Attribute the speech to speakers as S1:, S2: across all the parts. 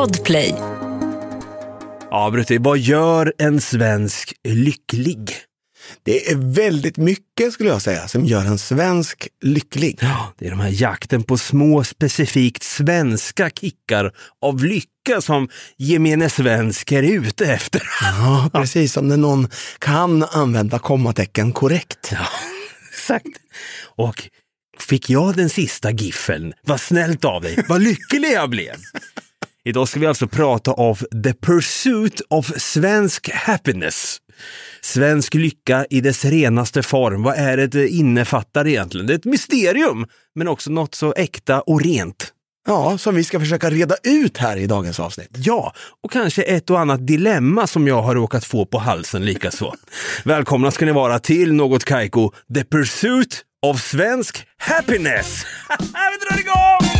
S1: Podplay.
S2: Ja, Brutti, vad gör en svensk lycklig?
S3: Det är väldigt mycket, skulle jag säga, som gör en svensk lycklig.
S2: Ja, det är de här jakten på små, specifikt svenska kickar av lycka som gemene svensk är ute efter.
S3: Ja, precis som när någon kan använda kommatecken korrekt.
S2: Ja, exakt. Och fick jag den sista giffeln? Vad snällt av dig. Vad lycklig jag blev. Idag ska vi alltså prata om The Pursuit of Svensk Happiness. Svensk lycka i dess renaste form. Vad är det innefattar egentligen? Det är ett mysterium, men också något så äkta och rent.
S3: Ja, som vi ska försöka reda ut här i dagens avsnitt.
S2: Ja, och kanske ett och annat dilemma som jag har råkat få på halsen lika så. Välkomna ska ni vara till Något Kaiko, The Pursuit of Svensk Happiness. Vi drar igång!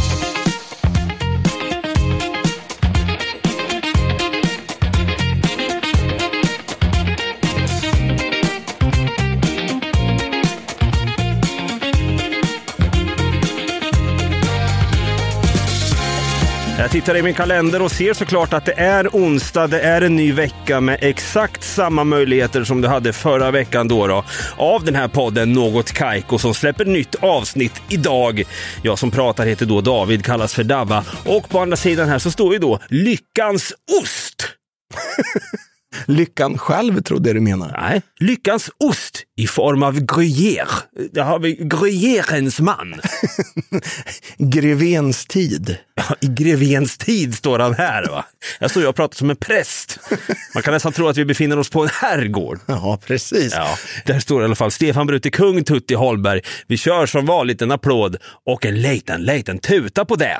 S2: Jag tittar i min kalender och ser såklart att det är onsdag, det är en ny vecka med exakt samma möjligheter som du hade förra veckan då av den här podden Något Kaiko som släpper nytt avsnitt idag. Jag som pratar heter då David, kallas för Dabba, och på andra sidan här så står ju då Lyckans ost.
S3: Lyckan själv, tror du menar?
S2: Nej, Lyckans ost i form av gruyère. Där har vi gruyèrens man.
S3: Grevens tid.
S2: Ja, i grevens tid står han här, va? Jag står ju och pratar som en präst. Man kan nästan tro att vi befinner oss på en herrgård.
S3: Ja, precis.
S2: Ja, där står i alla fall Stefan Brutti, kung Tutti Holberg. Vi kör som vanligt en applåd och en liten tuta på det.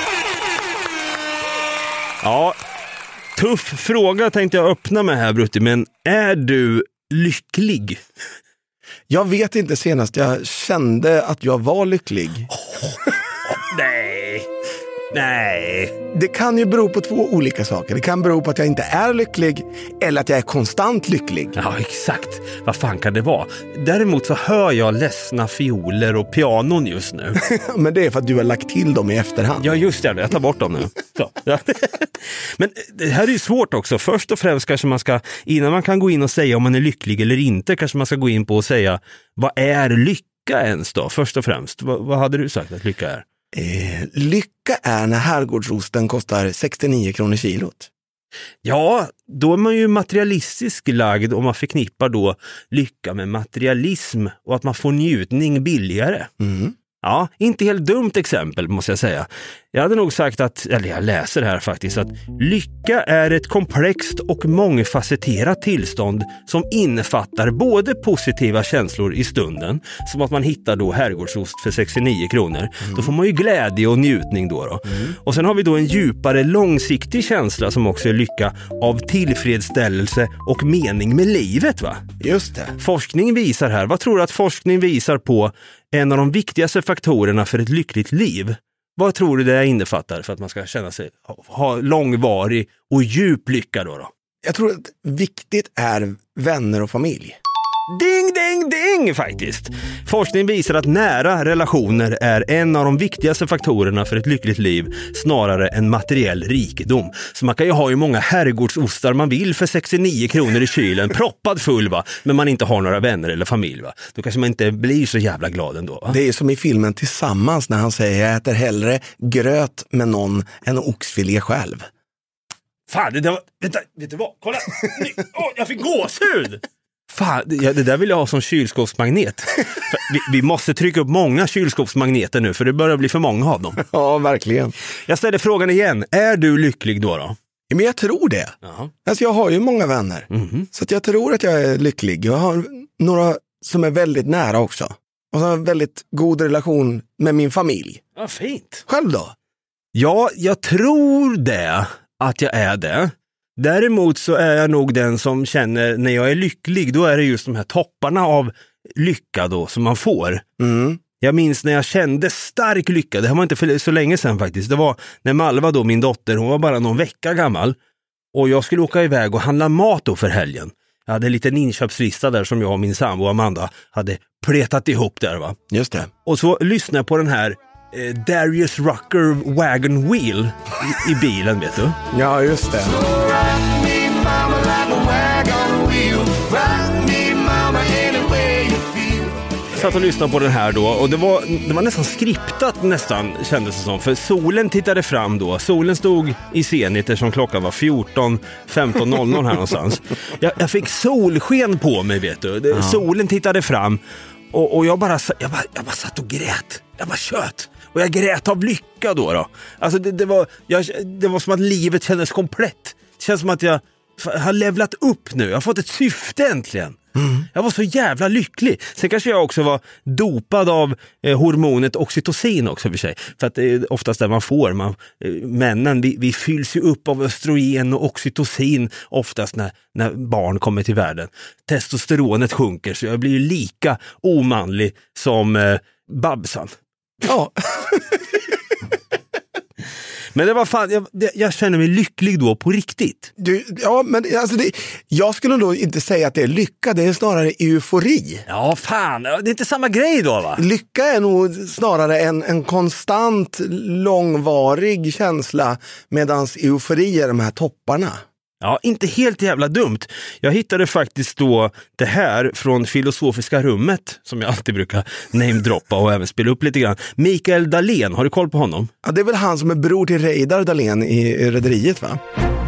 S2: Ja, tuff fråga tänkte jag öppna med här, Brutti, men är du lycklig?
S3: Jag vet inte senast jag kände att jag var lycklig.
S2: Nej.
S3: Det kan ju bero på två olika saker. Det kan bero på att jag inte är lycklig eller att jag är konstant lycklig.
S2: Ja, exakt. Vad fan kan det vara? Däremot så hör jag ledsna fioler och pianon just nu.
S3: Men det är för att du har lagt till dem i efterhand.
S2: Ja, just det. Jag tar bort dem nu. Så. Ja. Men det här är ju svårt också. Först och främst kanske man ska, innan man kan gå in och säga om man är lycklig eller inte, kanske man ska gå in på och säga, vad är lycka ens då? Först och främst. Vad hade du sagt att lycka är?
S3: Lycka är när herrgårdsosten kostar 69 kronor kilot.
S2: Ja, då är man ju materialistisk lagd och man förknippar då lycka med materialism och att man får njutning billigare.
S3: Mm.
S2: Ja, inte helt dumt exempel måste jag säga. Jag hade nog sagt att, eller jag läser här faktiskt, att lycka är ett komplext och mångfacetterat tillstånd som innefattar både positiva känslor i stunden, som att man hittar då herrgårdsost för 69 kronor. Då får man ju glädje och njutning då. Och sen har vi då en djupare långsiktig känsla som också är lycka av tillfredsställelse och mening med livet, va?
S3: Just det.
S2: Forskning visar här, vad tror du att forskning visar på en av de viktigaste faktorerna för ett lyckligt liv? Vad tror du det innefattar för att man ska känna sig ha långvarig och djup lycka då?
S3: Jag tror att viktigt är vänner och familj.
S2: Ding, ding, ding faktiskt. Forskning visar att nära relationer är en av de viktigaste faktorerna för ett lyckligt liv snarare än materiell rikedom. Så man kan ju ha ju många herrgårdsostar man vill för 69 kronor i kylen, proppad full, va? Men man inte har några vänner eller familj, va? Då kanske man inte blir så jävla glad ändå, va?
S3: Det är som i filmen Tillsammans när han säger jag äter hellre gröt med någon än oxfilé själv.
S2: Fan, det där var... Vänta, vet du vad? Kolla! Jag fick gåshud! Fan, det där vill jag ha som kylskåpsmagnet. Vi måste trycka upp många kylskåpsmagneter nu, för det börjar bli för många av dem.
S3: Ja, verkligen.
S2: Jag ställer frågan igen. Är du lycklig då?
S3: Men jag tror det.
S2: Jaha.
S3: Alltså jag har ju många vänner. Så att jag tror att jag är lycklig. Jag har några som är väldigt nära också. Och så har en väldigt god relation med min familj.
S2: Ja, fint.
S3: Själv då?
S2: Ja, jag tror det. Att jag är det. Däremot så är jag nog den som känner när jag är lycklig, då är det just de här topparna av lycka då som man får. Jag minns när jag kände stark lycka, det här var inte för så länge sedan faktiskt. Det var när Malva då, min dotter, hon var bara någon vecka gammal. Och jag skulle åka iväg och handla mat då för helgen. Jag hade en liten inköpslista där som jag och min sambo Amanda hade pletat ihop där, va.
S3: Just det.
S2: Och så lyssnade jag på den här Darius Rucker Wagon Wheel. i bilen, vet du.
S3: Ja, just det.
S2: Satt och lyssnade på den här då, och det var nästan skriptat nästan, kändes det som, för solen tittade fram då. Solen stod i zenit som klockan var 15:00 här någonstans. Jag fick solsken på mig, vet du. Solen tittade fram och jag bara satt och grät. Jag bara tjöt. Och jag grät av lycka då. Alltså det var som att livet kändes komplett. Det känns som att jag har levlat upp nu. Jag har fått ett syfte äntligen. Jag var så jävla lycklig. Sen kanske jag också var dopad av hormonet oxytocin också för sig. För att det är oftast det man får. Männen, vi fylls ju upp av östrogen och oxytocin oftast när barn kommer till världen. Testosteronet sjunker, så jag blir ju lika omanlig som Babsan.
S3: Ja.
S2: Men det var fan, jag känner mig lycklig då på riktigt.
S3: Men alltså jag skulle då inte säga att det är lycka, det är snarare eufori.
S2: Ja, fan, det är inte samma grej då, va?
S3: Lycka är nog snarare en konstant, långvarig känsla, medans eufori är de här topparna.
S2: Ja, inte helt jävla dumt. Jag hittade faktiskt då det här från Filosofiska rummet, som jag alltid brukar namedroppa och även spela upp lite grann. Mikael Dahlén, har du koll på honom?
S3: Ja, det är väl han som är bror till Reidar Dahlén i Rederiet, va?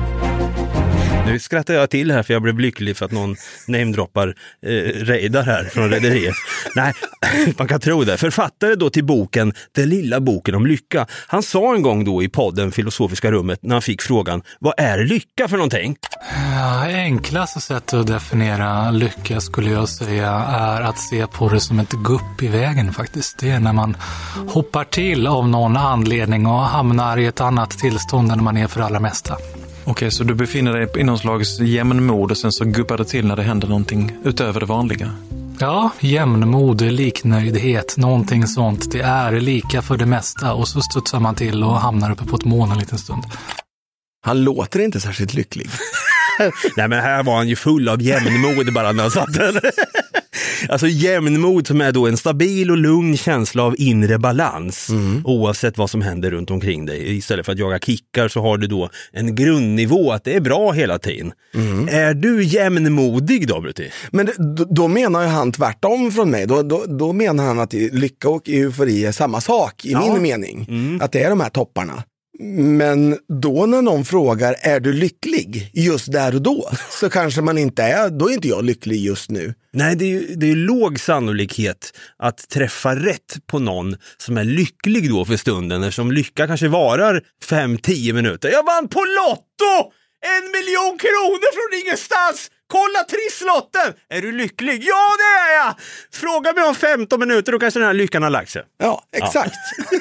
S2: Nu skrattar jag till här för jag blev lycklig för att någon namedroppar Reidar här från Rederiet. Nej, man kan tro det. Författare då till boken, Den lilla boken om lycka. Han sa en gång då i podden Filosofiska rummet när han fick frågan, vad är lycka för någonting?
S1: Ja, enklaste sättet att definiera lycka skulle jag säga är att se på det som ett gupp i vägen faktiskt. Det är när man hoppar till av någon anledning och hamnar i ett annat tillstånd än man är för allra mesta.
S4: Okej, så du befinner dig i någon slags jämnmod och sen så guppar det till när det händer någonting utöver det vanliga?
S1: Ja, jämnmod, liknöjdhet, någonting sånt. Det är lika för det mesta och så studsar man till och hamnar uppe på ett moln en liten stund.
S3: Han låter inte särskilt lycklig.
S2: Nej, men här var han ju full av jämnmod bara när han satt där. Alltså jämnmod som är då en stabil och lugn känsla av inre balans oavsett vad som händer runt omkring dig. Istället för att jaga kickar så har du då en grundnivå att det är bra hela tiden. Är du jämnmodig då, Brutti?
S3: Men då menar ju han tvärtom från mig. Då menar han att lycka och eufori är samma sak i min mening. Att det är de här topparna. Men då när någon frågar, är du lycklig just där och då? Så kanske man inte är, då är inte jag lycklig just nu.
S2: Nej, det är låg sannolikhet att träffa rätt på någon som är lycklig då för stunden, eftersom lycka kanske varar 5-10 minuter. Jag vann på Lotto! 1 miljon kronor från ingenstans! Kolla trisslotten! Är du lycklig? Ja, det är jag! Fråga mig om 15 minuter och kanske den här lyckan har lagt sig.
S3: Ja, exakt. Ja.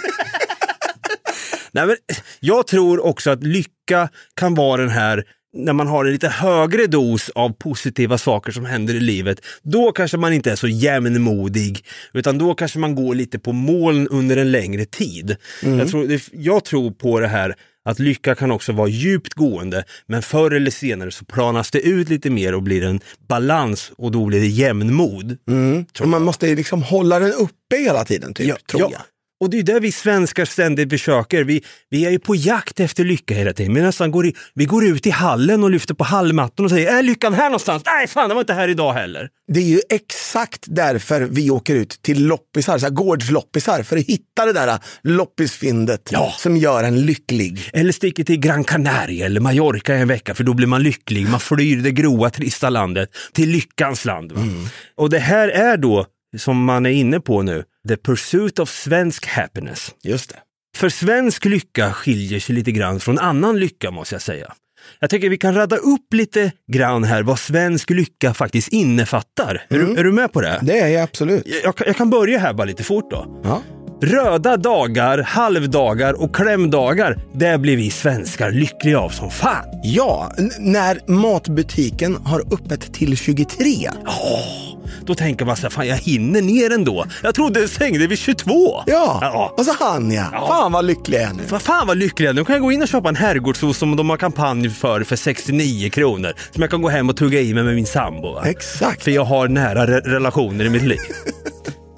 S2: Nej, men jag tror också att lycka kan vara den här, när man har en lite högre dos av positiva saker som händer i livet, då kanske man inte är så jämnmodig, utan då kanske man går lite på moln under en längre tid. Jag tror på det här att lycka kan också vara djupt gående, men förr eller senare så planas det ut lite mer och blir en balans, och då blir det jämnmod.
S3: Och man måste liksom hålla den uppe hela tiden, typ, tror jag.
S2: Och det är där vi svenskar ständigt försöker. Vi är ju på jakt efter lycka hela tiden. Vi går ut i hallen och lyfter på hallmattan och säger, är lyckan här någonstans? Nej, fan, det var inte här idag heller.
S3: Det är ju exakt därför vi åker ut till loppisar, så här gårdsloppisar, för att hitta det där loppisfyndet som gör en lycklig.
S2: Eller sticker till Gran Canaria eller Mallorca en vecka, för då blir man lycklig. Man flyr det gråa, trista landet till lyckans land. Va? Och det här är då, som man är inne på nu, the pursuit of svensk happiness.
S3: Just det.
S2: För svensk lycka skiljer sig lite grann från annan lycka, måste jag säga. Jag tycker vi kan radda upp lite grann här vad svensk lycka faktiskt innefattar. Är du med på det?
S3: Det är jag absolut.
S2: Jag kan börja här bara lite fort då.
S3: Ja.
S2: Röda dagar, halvdagar och klämdagar, det blir vi svenskar lyckliga av som fan.
S3: Ja, när matbutiken har öppet till 23.
S2: Då tänker man så här, fan, jag hinner ner ändå. Jag trodde det stängde vid 22.
S3: Ja. Och så han Fan vad lycklig jag är nu.
S2: Fan vad lycklig jag är. Nu kan jag gå in och köpa en herrgårdsost som de har kampanj för 69 kronor. Som jag kan gå hem och tugga i mig med min sambo. Va?
S3: Exakt.
S2: För jag har nära relationer i mitt liv.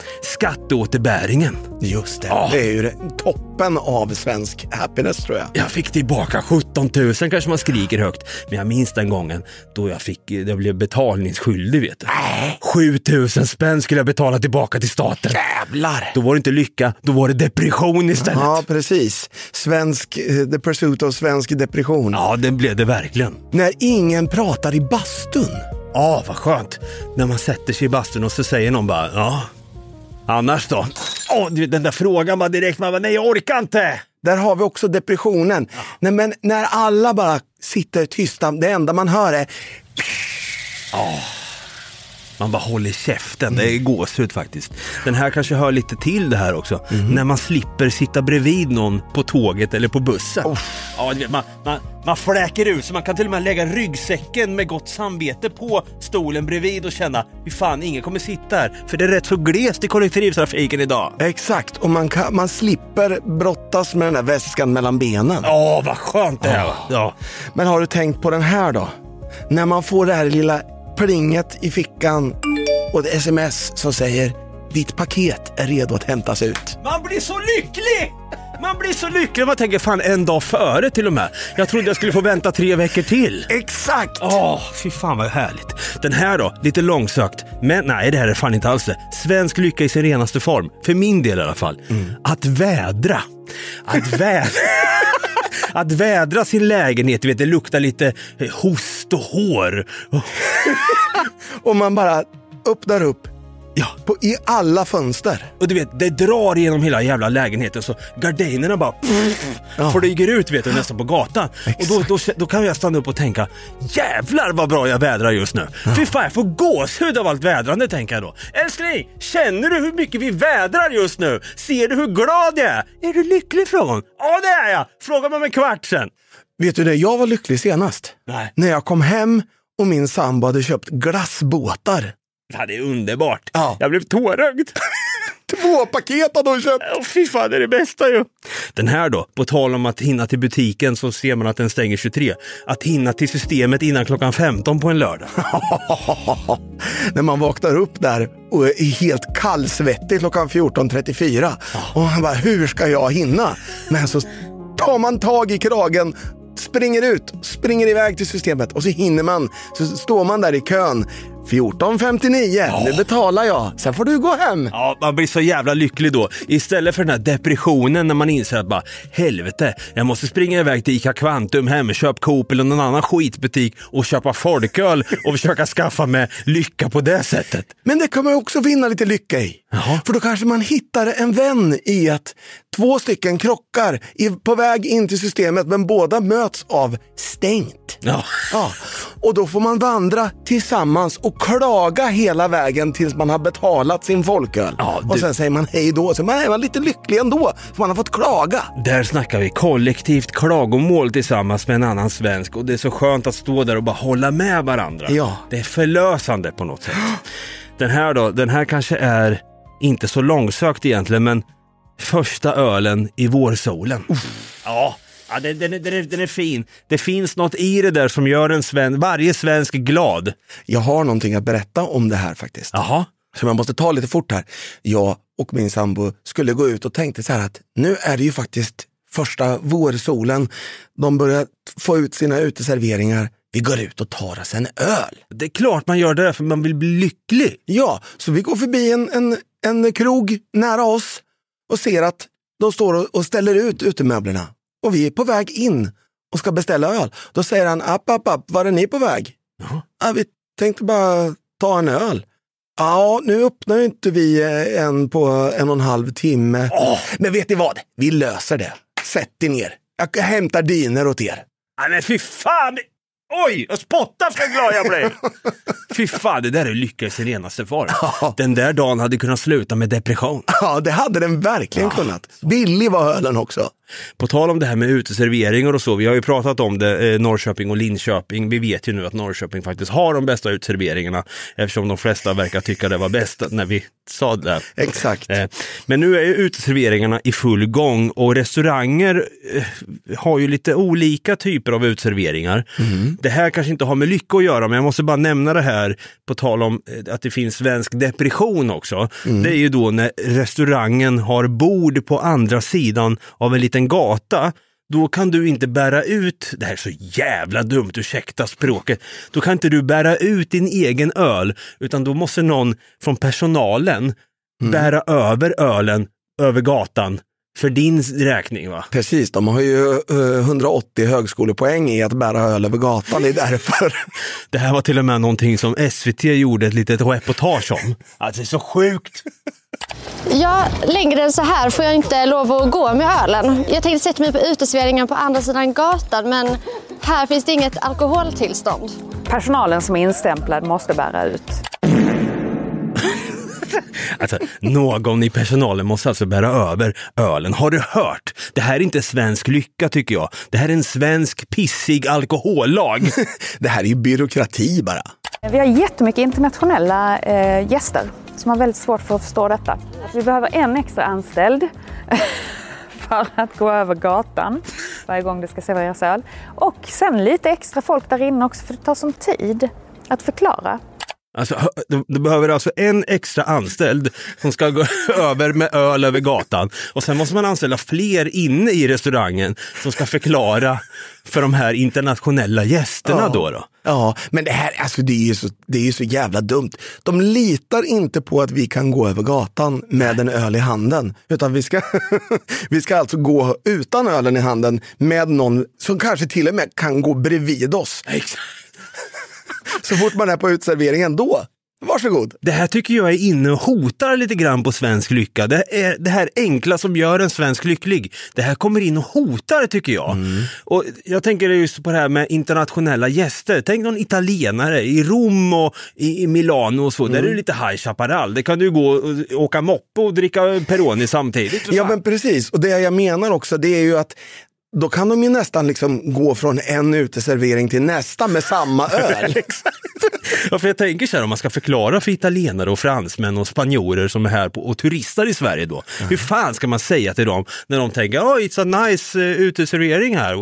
S2: skatteåterbäringen.
S3: Just det, det är ju toppen av svensk happiness tror jag.
S2: Jag fick tillbaka 17 000, kanske man skriker högt. Men jag minns den gången då jag blev betalningsskyldig, vet du. 7 000 spänn skulle jag betala tillbaka till staten.
S3: Jävlar!
S2: Då var det inte lycka, då var det depression istället.
S3: Ja, precis. The pursuit of svensk depression.
S2: Ja, det blev det verkligen.
S3: När ingen pratar i bastun.
S2: Ja, vad skönt. När man sätter sig i bastun och så säger någon bara, ja, annars då? Den där frågan bara direkt, man bara, nej jag orkar inte.
S3: Där har vi också depressionen. Ja. Nej, men när alla bara sitter tysta, det enda man hör är...
S2: Man bara håller käften, det är gåshud faktiskt. Den här kanske hör lite till det här också. När man slipper sitta bredvid någon på tåget eller på bussen. Ja, man fläker ut så man kan till och med lägga ryggsäcken med gott samvete på stolen bredvid och känna, hur fan, ingen kommer sitta här. För det är rätt så glest i kollektivtrafiken idag.
S3: Exakt, och man slipper brottas med den här väskan mellan benen.
S2: Vad skönt det är. Ja.
S3: Men har du tänkt på den här då? När man får det här lilla plinget i fickan och ett sms som säger ditt paket är redo att hämtas ut.
S2: Man blir så lycklig! Man tänker fan en dag före till och med. Jag trodde jag skulle få vänta 3 veckor till.
S3: Exakt!
S2: Fy fan vad härligt. Den här då, lite långsökt. Men nej, det här är fan inte alls det. Svensk lycka i sin renaste form. För min del i alla fall. Att vädra. Att vädra sin lägenhet, vet, det luktar lite host och hår.
S3: Och man bara öppnar upp i alla fönster.
S2: Och du vet, det drar igenom hela jävla lägenheten så gardinerna bara flyger ut, vet du, nästan på gatan. Exakt. Och då kan jag stanna upp och tänka, jävlar vad bra jag vädrar just nu. Fy fan, jag får gåshud av allt vädrande, tänker jag då. Älskling, känner du hur mycket vi vädrar just nu? Ser du hur glad jag är? Är du lycklig, frågan? Ja, det är jag. Fråga mig om en kvart sen.
S3: Vet du det, jag var lycklig senast.
S2: Nej.
S3: När jag kom hem och min sambo hade köpt glassbåtar.
S2: Ja, det är underbart. Ja. Jag blev tårögd.
S3: 2 paket hade hon köpt.
S2: Fy fan, det är det bästa ju. Den här då, på tal om att hinna till butiken så ser man att den stänger 23. Att hinna till systemet innan klockan 15 på en lördag.
S3: När man vaknar upp där och är helt kallsvettig klockan 14.34. Och man bara, hur ska jag hinna? Men så tar man tag i kragen, springer iväg till systemet och så hinner man. Så står man där i kön 14.59, nu betalar jag, sen får du gå hem.
S2: Ja, man blir så jävla lycklig då. Istället för den här depressionen när man inser att bara, helvete, jag måste springa iväg till Ica Quantum, Hemköp, Coop eller någon annan skitbutik och köpa folköl och försöka skaffa med lycka på det sättet.
S3: Men det kan man också vinna lite lycka i. För då kanske man hittar en vän i att 2 stycken krockar på väg in till systemet, men båda möts av stängt. Ja. Och då får man vandra tillsammans och klaga hela vägen tills man har betalat sin folköl. Och sen säger man hej då, så man är lite lycklig ändå för man har fått klaga.
S2: Där snackar vi kollektivt klagomål tillsammans med en annan svensk, och det är så skönt att stå där och bara hålla med varandra. Ja. Det är förlösande på något sätt. Den här då, den här kanske är inte så långsökt egentligen, men första ölen i vårsolen. Ja, den är fin. Det finns något i det där som gör varje svensk glad.
S3: Jag har någonting att berätta om det här faktiskt.
S2: Jaha.
S3: Så man måste ta lite fort här. Jag och min sambo skulle gå ut och tänkte så här att nu är det ju faktiskt första vårsolen. De börjar få ut sina uteserveringar. Vi går ut och tar oss en öl.
S2: Det är klart man gör det för man vill bli lycklig.
S3: Ja, så vi går förbi en krog nära oss och ser att de står och ställer ut utemöblerna. Och vi är på väg in och ska beställa öl. Då säger han, app, var är ni på väg? Ja, vi tänkte bara ta en öl. Ja, nu öppnar ju inte vi en på 1,5 timme. Men vet ni vad? Vi löser det. Sätt er ner. Jag hämtar diner åt er.
S2: Ja, men fy fan! Oj, jag spottar för glad jag blev. Fy fan, det där är lycka i sin renaste form. Den där dagen hade kunnat sluta med depression.
S3: Ja, det hade den verkligen kunnat. Billig var ölen också.
S2: På tal om det här med uteserveringar och så, vi har ju pratat om det, Norrköping och Linköping. Vi vet ju nu att Norrköping faktiskt har de bästa uteserveringarna, eftersom de flesta verkar tycka det var bäst när vi sa det.
S3: Exakt.
S2: Men nu är ju uteserveringarna i full gång och restauranger har ju lite olika typer av uteserveringar. Det här kanske inte har med lycka att göra, men jag måste bara nämna det här på tal om att det finns svensk depression också. Det är ju då när restaurangen har bord på andra sidan av en liten gata. Då kan du inte bära ut, det här är så jävla dumt, ursäkta språket, då kan inte du bära ut din egen öl, utan då måste någon från personalen bära över ölen över gatan för din räkning, va?
S3: Precis, de har ju 180 högskolepoäng i att bära öl över gatan, det är därför.
S2: Det här var till och med någonting som SVT gjorde ett litet reportage om. Alltså det är så sjukt.
S5: Ja, längre än så här får jag inte lov att gå med ölen. Jag tänkte sätta mig på uteserveringen på andra sidan gatan, men här finns det inget alkoholtillstånd.
S6: Personalen som är instämplad måste bära ut.
S2: Alltså, någon i personalen måste alltså bära över ölen. Har du hört? Det här är inte svensk lycka, tycker jag. Det här är en svensk pissig alkohollag.
S3: Det här är ju byråkrati bara.
S6: Vi har jättemycket internationella gäster som har väldigt svårt för att förstå detta. Vi behöver en extra anställd för att gå över gatan varje gång det ska serveras öl. Och sen lite extra folk där inne också, för det tar som tid att förklara.
S2: Alltså, du behöver alltså en extra anställd som ska gå över med öl över gatan. Och sen måste man anställa fler inne i restaurangen som ska förklara för de här internationella gästerna då.
S3: Ja, men det här, alltså det är ju så jävla dumt. De litar inte på att vi kan gå över gatan med en öl i handen. Utan vi ska alltså gå utan ölen i handen med någon som kanske till och med kan gå bredvid oss.
S2: Exakt.
S3: Så fort man är på utserveringen då, varsågod.
S2: Det här tycker jag är inne och hotar lite grann på svensk lycka. Det är det här enkla som gör en svensk lycklig. Det här kommer in och hotar, tycker jag. Och jag tänker just på det här med internationella gäster. Tänk någon italienare i Rom och i Milano och så. Där är det lite high chaparral. Det kan du gå och åka moppe och dricka Peroni samtidigt.
S3: Ja, men precis. Och det jag menar också, det är ju att då kan de ju nästan liksom gå från en uteservering till nästa med samma öl.
S2: Ja, för jag tänker så här, om man ska förklara för italienare och fransmän och spanjorer som är här och turistar i Sverige då. Hur fan ska man säga till dem när de tänker, it's a nice uteservering här.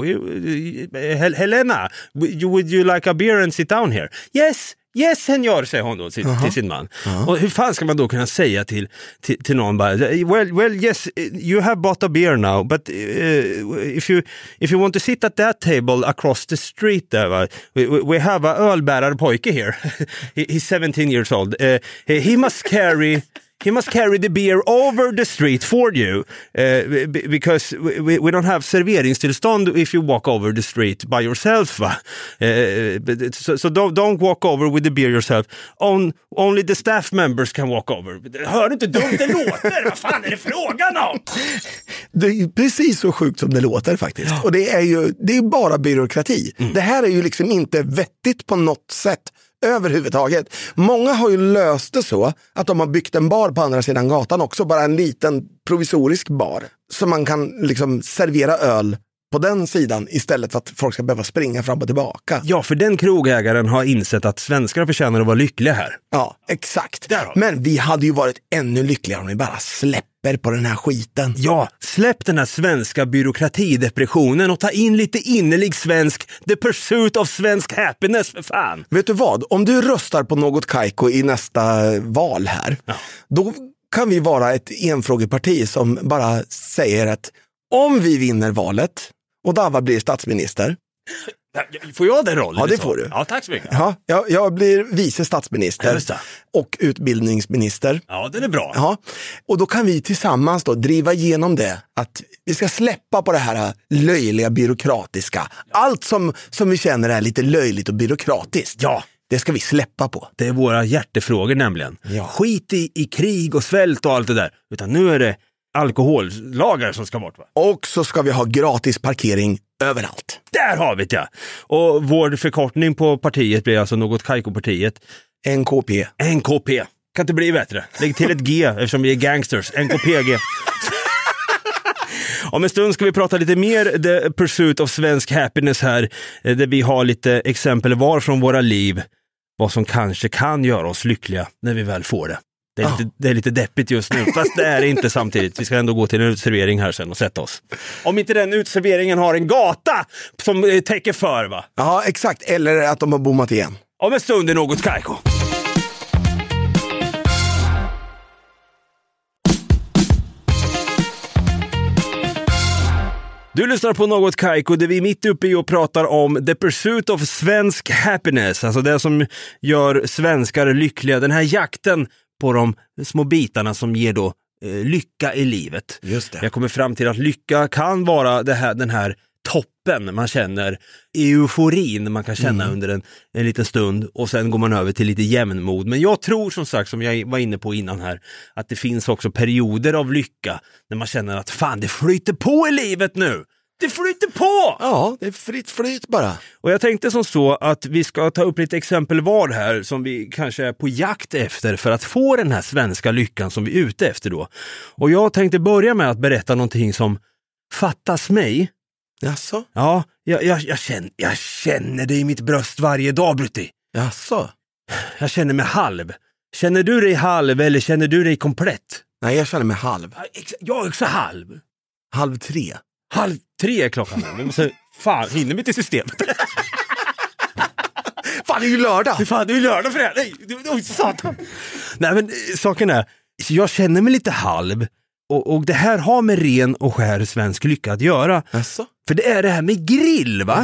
S2: Helena, would you like a beer and sit down here? Yes, senor, säger hon då till sin man. Och hur fan ska man då kunna säga till någon bara, well, yes, you have bought a beer now, but if you want to sit at that table across the street there, we have a ölbärare pojke here. He's 17 years old. He must carry the beer over the street for you because we don't have serveringstillstånd if you walk over the street by yourself. So don't walk over with the beer yourself. Only the staff members can walk over. Hör du inte dumt det låter? Vad fan är det frågan om?
S3: Det är precis så sjukt som det låter faktiskt. Och det är bara byråkrati. Det här är ju liksom inte vettigt på något sätt. Överhuvudtaget. Många har ju löst det så att de har byggt en bar på andra sidan gatan också, bara en liten provisorisk bar. Så man kan liksom servera öl på den sidan istället för att folk ska behöva springa fram och tillbaka.
S2: Ja, för den krogägaren har insett att svenskar förtjänar att vara lyckliga här.
S3: Ja, exakt. Men vi hade ju varit ännu lyckligare om vi bara släpper på den här skiten.
S2: Ja, släpp den här svenska byråkratidepressionen och ta in lite innerlig svensk the pursuit of svensk happiness, för fan.
S3: Vet du vad? Om du röstar på något Kaiko i nästa val här, då kan vi vara ett enfrågeparti som bara säger att om vi vinner valet och Dava blir statsminister.
S2: Får jag den rollen?
S3: Ja, det får du.
S2: Ja, tack så mycket.
S3: Ja, jag blir vice statsminister och utbildningsminister.
S2: Ja, det är bra.
S3: Ja, och då kan vi tillsammans då driva igenom det att vi ska släppa på det här löjliga byråkratiska. Allt som vi känner är lite löjligt och byråkratiskt. Ja. Det ska vi släppa på.
S2: Det är våra hjärtefrågor nämligen. Ja. Skit i krig och svält och allt det där. Utan nu är det alkohollagar som ska bort, va?
S3: Och så ska vi ha gratis parkering överallt.
S2: Där har vi det. Och vår förkortning på partiet blir alltså något Kaiko-partiet.
S3: NKP.
S2: NKP. Kan inte bli bättre. Lägg till ett G eftersom vi är gangsters. NKPG. Om en stund ska vi prata lite mer The Pursuit of Svensk Happiness här, där vi har lite exempel var från våra liv vad som kanske kan göra oss lyckliga när vi väl får det. Det är lite deppigt just nu, fast det är inte samtidigt. Vi ska ändå gå till en utservering här sen och sätta oss. Om inte den utserveringen har en gata som täcker för, va?
S3: Ja, exakt. Eller att de har bommat igen.
S2: Om en stund är något Kaiko. Du lyssnar på Något Kaiko, där vi är mitt uppe i och pratar om The Pursuit of Svensk Happiness. Alltså det som gör svenskar lyckliga. Den här jakten på de små bitarna som ger då lycka i livet.
S3: Just det.
S2: Jag kommer fram till att lycka kan vara den här toppen man känner, euforin man kan känna under en liten stund, och sen går man över till lite jämnmod. Men jag tror, som sagt, som jag var inne på innan här, att det finns också perioder av lycka när man känner att fan, det flyter på i livet nu. Det flyter på!
S3: Ja, det är fritt flyt bara.
S2: Och jag tänkte som så att vi ska ta upp lite exempel var här som vi kanske är på jakt efter för att få den här svenska lyckan som vi är ute efter då. Och jag tänkte börja med att berätta någonting som fattas mig.
S3: Jaså?
S2: Ja, jag känner det i mitt bröst varje dag, Brutti.
S3: Jaså?
S2: Jag känner mig halv. Känner du dig halv eller känner du dig komplett?
S3: Nej, jag känner mig halv.
S2: Jag är också halv.
S3: 2:30.
S2: 2:30 är klockan. Vi måste, fan, hinner vi till systemet?
S3: Fan, det är ju lördag!
S2: Fan, det är ju lördag för det här. Nej, satan. Nej, men saken är, jag känner mig lite halv. Och det här har med ren och skär svensk lycka att göra.
S3: Jaså?
S2: För det är det här med grill, va?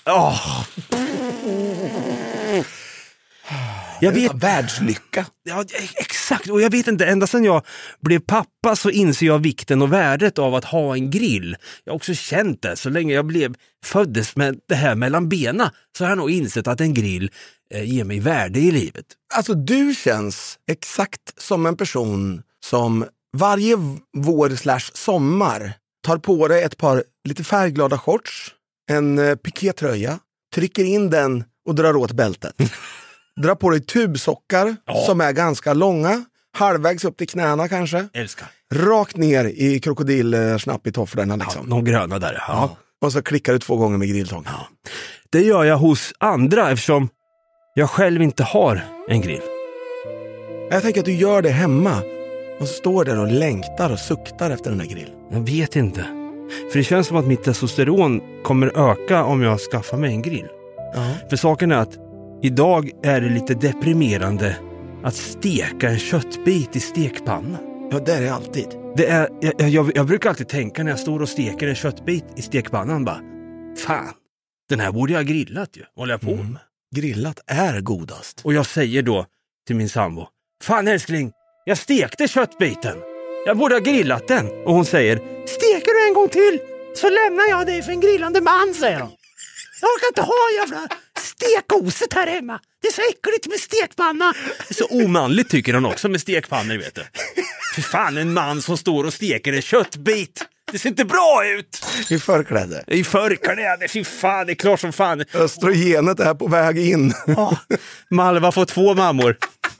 S2: Jag vet,
S3: världslycka.
S2: Ja, exakt. Och jag vet inte, ända sedan jag blev pappa så inser jag vikten och värdet av att ha en grill. Jag har också känt det så länge jag föddes med det här mellan benen, så har jag nog insett att en grill ger mig värde i livet.
S3: Alltså, du känns exakt som en person som varje vår/sommar tar på dig ett par lite färgglada shorts, en pikétröja, trycker in den och drar åt bältet. Drar på dig tubsockar som är ganska långa, halvvägs upp till knäna kanske.
S2: Älskar.
S3: Rakt ner i krokodilsnapp i tofflorna liksom.
S2: Ja, de gröna där. Ja.
S3: Och så klickar du 2 gånger med grilltång.
S2: Ja. Det gör jag hos andra eftersom jag själv inte har en grill.
S3: Jag tänker att du gör det hemma och står där och längtar och suktar efter den här grillen.
S2: Jag vet inte. För det känns som att mitt testosteron kommer öka om jag skaffar mig en grill. För saken är att idag är det lite deprimerande att steka en köttbit i stekpanna.
S3: Ja, det är det alltid.
S2: Det är, jag brukar alltid tänka när jag står och steker en köttbit i stekpannan bara, fan, den här borde jag ha grillat ju. Håller jag på med.
S3: Grillat är godast.
S2: Och jag säger då till min sambo, fan älskling, jag stekte köttbiten. Jag borde ha grillat den. Och hon säger, steker du en gång till så lämnar jag dig för en grillande man, säger hon. Jag kan inte ha jävla stekoset här hemma. Det är så äckligt med stekpanna. Så omanligt tycker han också med stekpannor, vet du. För fan, en man som står och steker en köttbit. Det ser inte bra ut.
S3: I förkläde.
S2: I förkläde, fy fan, det är klart som fan.
S3: Östrogenet är på väg in.
S2: Malva får 2 mammor.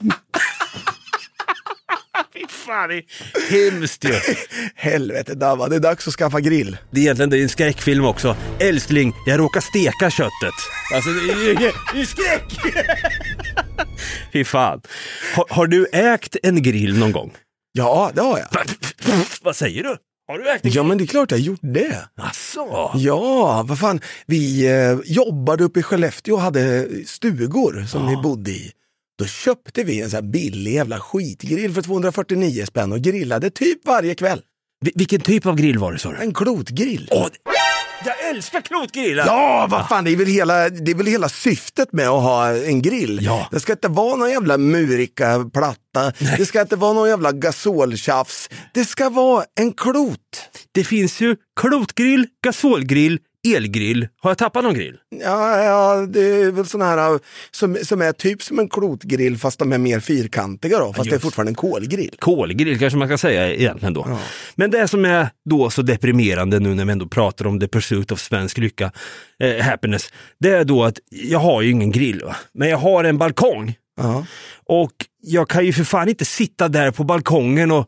S2: Fy fan, det är hemskt ju.
S3: Helvete Dava, det är dags att skaffa grill.
S2: Det är egentligen en skräckfilm också. Älskling, jag råkar steka köttet. Alltså det är skräck. Fy fan. Har du ägt en grill någon gång?
S3: Ja, det har jag.
S2: Vad säger du? Har du ägt en grill?
S3: Ja, men det är klart jag har gjort det.
S2: Asså?
S3: Ja, vad fan. Vi jobbade uppe i Skellefteå och hade stugor som vi bodde i. Då köpte vi en sån här billig jävla skitgrill för 249 spänn och grillade typ varje kväll.
S2: Vilken typ av grill var det, så?
S3: En klotgrill.
S2: Jag älskar klotgrillar!
S3: Ja, vad fan, det är väl hela syftet med att ha en grill.
S2: Ja.
S3: Det ska inte vara någon jävla murika platta. Nej. Det ska inte vara någon jävla gasoltjafs. Det ska vara en klot.
S2: Det finns ju klotgrill, gasolgrill, elgrill. Har jag tappat någon grill?
S3: Ja, det är väl sån här som är typ som en klotgrill fast de är mer fyrkantiga då. Fast det är fortfarande en kolgrill.
S2: Kolgrill kanske man kan säga egentligen då. Ja. Men det som är då så deprimerande nu när vi ändå pratar om The Pursuit of Svensk lycka, happiness, det är då att jag har ju ingen grill, va? Men jag har en balkong. Och jag kan ju för fan inte sitta där på balkongen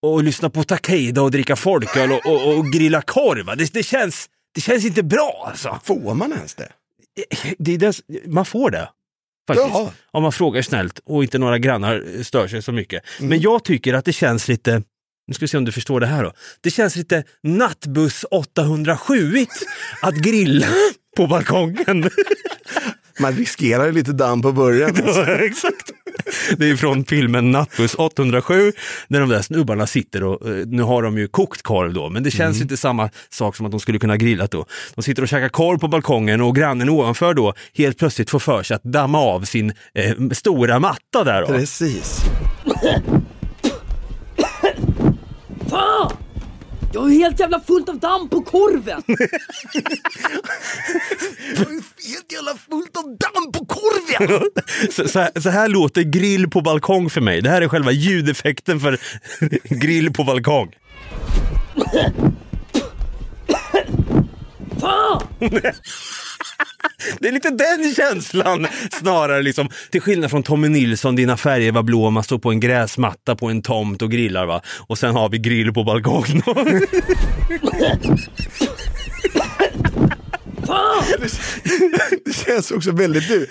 S2: och lyssna på Takeda och dricka folköl och grilla korv. Det känns inte bra alltså.
S3: Får man ens det?
S2: Man får det. Faktiskt.
S3: Jaha.
S2: Om man frågar snällt och inte några grannar stör sig så mycket. Men jag tycker att det känns lite, nu ska vi se om du förstår det här då. Det känns lite nattbuss 807-igt att grilla på balkongen.
S3: Man riskerar lite damm på början. Alltså.
S2: Ja, exakt. Det är från filmen Nattbuss 807 där de där snubbarna sitter och nu har de ju kokt korv då, men det känns inte samma sak som att de skulle kunna grilla då. De sitter och käkar korv på balkongen och grannen ovanför då helt plötsligt får för sig att damma av sin stora matta där då.
S3: Precis.
S7: Fan! Jag har helt jävla fullt av damm på korven.
S3: Helt jävla fullt av damm på korven.
S2: Så här låter grill på balkong för mig. Det här är själva ljudeffekten för grill på balkong.
S7: Fan!
S2: Det är lite den känslan snarare liksom. Till skillnad från Tommy Nilsson, dina färger var blå, man står på en gräsmatta på en tomt och grillar va. Och sen har vi grill på balkongen.
S7: Fan!
S3: Det känns också väldigt du.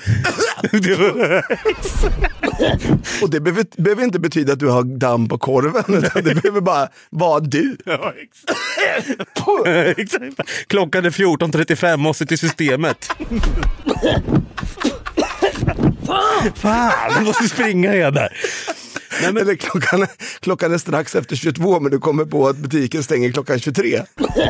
S3: Och det behöver inte betyda att du har damm på korven, utan det behöver bara vara du.
S2: Ja, exakt. Klockan är 14.35, måste till systemet. Fan, du måste springa igen där.
S3: Nej, men klockan är strax efter 22, men du kommer på att butiken stänger klockan 23.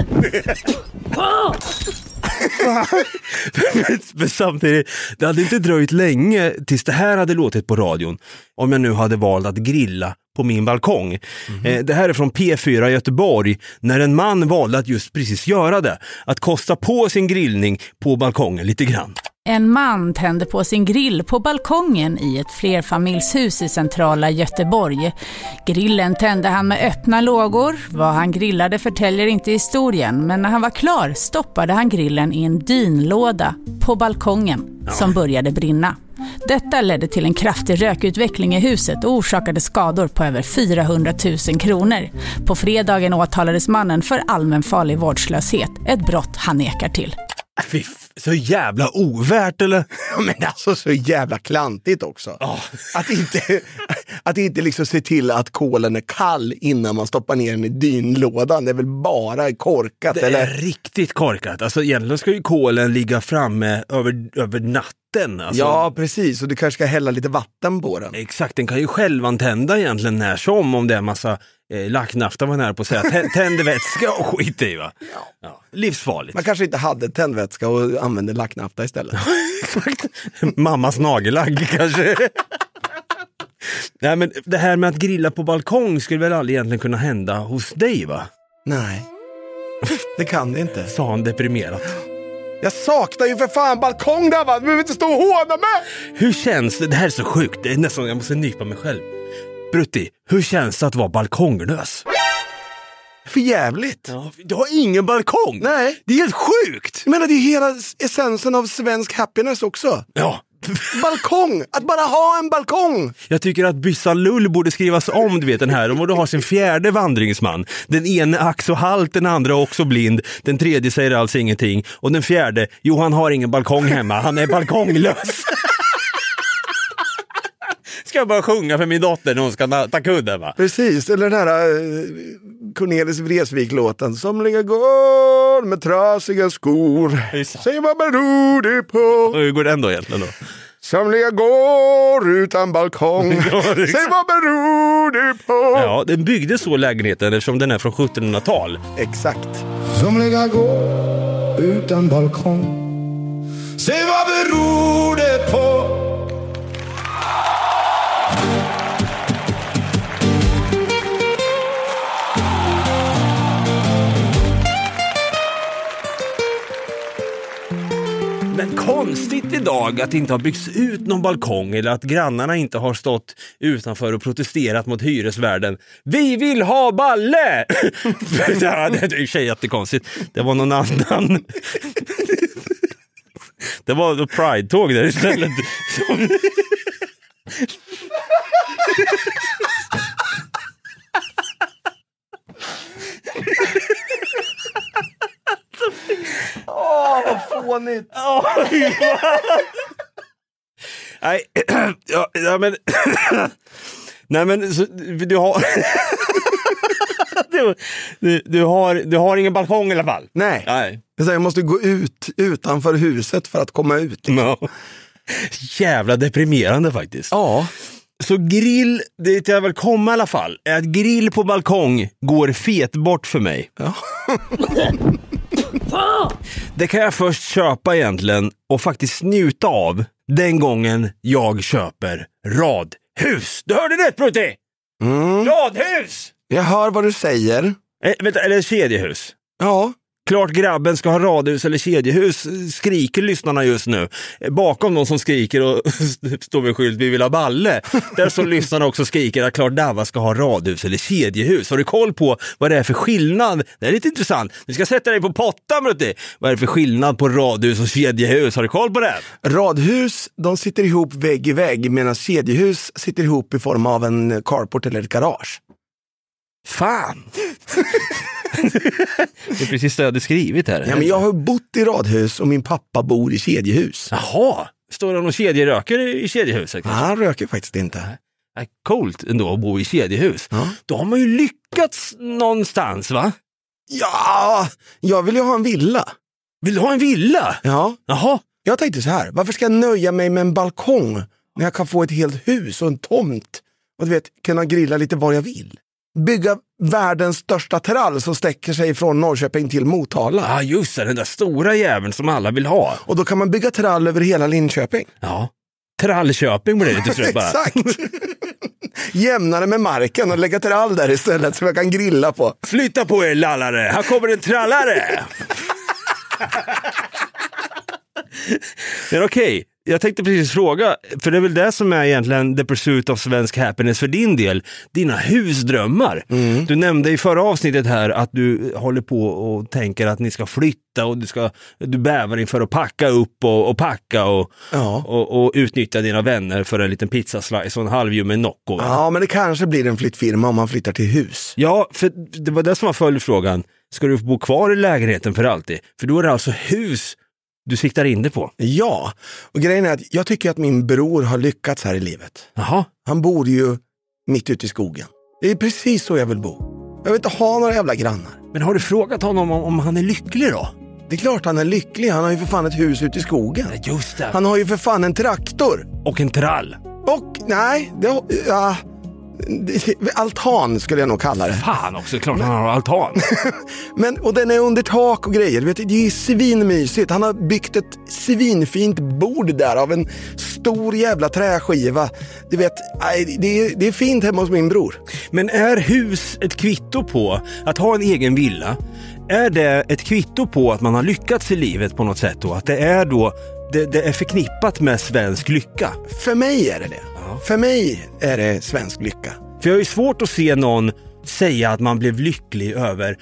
S2: Men samtidigt, det hade inte dröjt länge tills det här hade låtit på radion om jag nu hade valt att grilla på min balkong. Det här är från P4 Göteborg när en man valde att just precis göra det. Att kosta på sin grillning på balkongen lite grann.
S8: En man tände på sin grill på balkongen i ett flerfamiljshus i centrala Göteborg. Grillen tände han med öppna lågor. Vad han grillade förtäljer inte historien, men när han var klar stoppade han grillen i en dynlåda på balkongen som började brinna. Detta ledde till en kraftig rökutveckling i huset och orsakade skador på över 400 000 kronor. På fredagen åtalades mannen för allmänfarlig vårdslöshet, ett brott han nekar till.
S2: Så jävla ovärt eller?
S3: Men alltså så jävla klantigt också.
S2: Oh.
S3: Att inte liksom se till att kolen är kall innan man stoppar ner den i dynlådan. Det är väl bara korkat?
S2: Det
S3: eller?
S2: är riktigt korkat. Alltså egentligen ska ju kolen ligga framme över natten. Alltså.
S3: Ja, precis. Och du kanske ska hälla lite vatten på den.
S2: Exakt, den kan ju självantända egentligen när som om det är massa lacknafta var nära på att säga. Tändvätska och skit i va? Ja. Livsfarligt.
S3: Man kanske inte hade tändvätska och använde lacknafta istället.
S2: Exakt. Mammas nagellagg kanske. Nej, men det här med att grilla på balkong skulle väl aldrig egentligen kunna hända hos dig va?
S3: Nej, det kan det inte.
S2: Sa han deprimerat.
S3: Jag saknar ju för fan balkong där va? Du behöver inte stå och håna mig!
S2: Hur känns det? Det här är så sjukt. Det är nästan, jag måste nypa mig själv. Brutti, hur känns det att vara balkonglös?
S3: För jävligt.
S2: Ja, du har ingen balkong.
S3: Nej.
S2: Det är helt sjukt.
S3: Jag menar, det är hela essensen av svensk happiness också.
S2: Ja.
S3: Balkong, att bara ha en balkong.
S2: Jag tycker att Byssa Lull borde skrivas om, du vet den här. De borde ha sin fjärde vandringsman. Den ene ax och halt, den andra också blind. Den tredje säger alls ingenting. Och den fjärde, han har ingen balkong hemma. Han är balkonglös. Ska jag bara sjunga för min dotter när hon ska ta kudden va?
S3: Precis, eller den här Cornelis Vreeswijk-låten. Somliga går med trasiga skor. Säg vad beror det på?
S2: Hur går den då egentligen då?
S3: Somliga går utan balkong. Säg vad beror det på?
S2: Ja, den byggdes så lägenheten eftersom den är från 1700-tal.
S3: Exakt. Somliga går utan balkong. Säg vad beror det på?
S2: Men konstigt idag att det inte har byggts ut någon balkong eller att grannarna inte har stått utanför och protesterat mot hyresvärden. Vi vill ha balle! Ja, det är ju jättekonstigt. Det var någon annan. Det var Pride-tåg där istället.
S3: fånigt.
S2: Nej, ja men... Nej men, så, du har... du har ingen balkong i alla fall.
S3: Nej. Jag måste gå ut utanför huset för att komma ut.
S2: No. Jävla deprimerande faktiskt.
S3: Ja.
S2: Så grill, det jag vill komma i alla fall, är att grill på balkong går fet bort för mig.
S3: Ja.
S2: Det kan jag först köpa egentligen och faktiskt njuta av den gången jag köper radhus. Du hörde rätt, Brutti! Radhus!
S3: Jag hör vad du säger.
S2: Eller kedjehus.
S3: Ja.
S2: Klart grabben ska ha radhus eller kedjehus, skriker lyssnarna just nu. Bakom någon som skriker och står med skylt vi vill ha balle. Där så lyssnarna också skriker att klart Dava ska ha radhus eller kedjehus. Har du koll på vad det är för skillnad? Det är lite intressant. Du ska sätta dig på pottan, Brutti. Vad är det för skillnad på radhus och kedjehus? Har du koll på det?
S3: Radhus, de sitter ihop vägg i vägg, medan kedjehus sitter ihop i form av en carport eller ett garage.
S2: Fan! Det är precis det jag hade skrivit här.
S3: Ja, men jag har bott i radhus och min pappa bor i kedjehus.
S2: Jaha, står han och kedjeröker i kedjehuset?
S3: Ja, han röker faktiskt inte.
S2: Coolt ändå att bo i kedjehus. Ja. Då har man ju lyckats någonstans, va?
S3: Ja, jag vill ju ha en villa.
S2: Vill du ha en villa?
S3: Ja.
S2: Jaha.
S3: Jag tänkte så här, varför ska jag nöja mig med en balkong när jag kan få ett helt hus och en tomt och du vet, kunna grilla lite var jag vill? Bygga världens största trall som sträcker sig från Norrköping till Motala.
S2: Ja, just det, den där stora jäveln som alla vill ha.
S3: Och då kan man bygga trall över hela Linköping.
S2: Ja, Trallköping blir det till slut bara.
S3: Exakt. Jämnare med marken och lägga trall där istället som jag kan grilla på.
S2: Flytta på er lallare, här kommer en trallare. Men okej. Jag tänkte precis fråga, för det är väl det som är egentligen the pursuit of svensk happiness för din del, dina husdrömmar. Du nämnde i förra avsnittet här att du håller på och tänker att ni ska flytta och du bävar inför att packa upp och packa och utnyttja dina vänner för en liten pizzaslice och en halvljummen Nocco.
S3: Ja, men det kanske blir en flyttfirma om man flyttar till hus.
S2: Ja, för det var det som var följdfrågan. Ska du bo kvar i lägenheten för alltid? För då är det alltså hus du siktar in det på.
S3: Ja, och grejen är att jag tycker att min bror har lyckats här i livet.
S2: Jaha.
S3: Han bor ju mitt ute i skogen. Det är precis så jag vill bo. Jag vill inte ha några jävla grannar.
S2: Men har du frågat honom om han är lycklig då?
S3: Det är klart han är lycklig. Han har ju för fan ett hus ute i skogen.
S2: Just det.
S3: Han har ju för fan en traktor.
S2: Och en trall.
S3: Och, nej, altan skulle jag nog kalla det.
S2: Fan också, klart han har altan.
S3: Och den är under tak och grejer. Vet du, det är svinmysigt. Han har byggt ett svinfint bord där av en stor jävla träskiva. Du vet, det är fint hemma hos min bror.
S2: Men är hus ett kvitto på att ha en egen villa? Är det ett kvitto på att man har lyckats i livet på något sätt då? Att det är då det är förknippat med svensk lycka?
S3: För mig är det det. För mig är det svensk lycka.
S2: För jag är ju svårt att se någon säga att man blev lycklig över